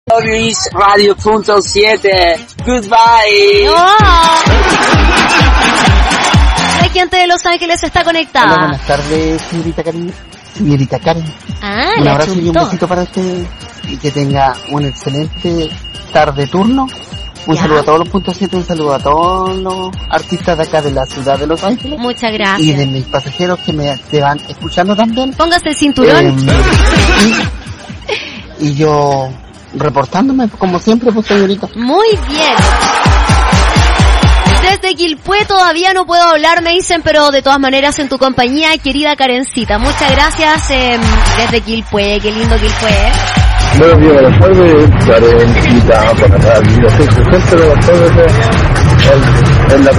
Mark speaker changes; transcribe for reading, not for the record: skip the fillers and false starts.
Speaker 1: Radio.7. Goodbye.
Speaker 2: No. La gente de Los Ángeles está conectada.
Speaker 3: Hola, buenas tardes, señorita Karen. Señorita Karen.
Speaker 2: Un
Speaker 3: abrazo y un besito para usted. Y que tenga un excelente tarde turno. Un saludo a todos los puntos 7, un saludo a todos los artistas de acá de la ciudad de Los Ángeles.
Speaker 2: Muchas gracias.
Speaker 3: Y de mis pasajeros que te van escuchando también.
Speaker 2: Póngase el cinturón.
Speaker 3: Y yo reportándome como siempre, pues señorita.
Speaker 2: Muy bien. Desde Quilpué todavía no puedo hablar, me dicen, pero de todas maneras en tu compañía, querida Karencita. Muchas gracias desde Quilpué, qué lindo Quilpué.
Speaker 4: Buenos días, buenas tardes, Karencita, para radio 660 de las tardes en la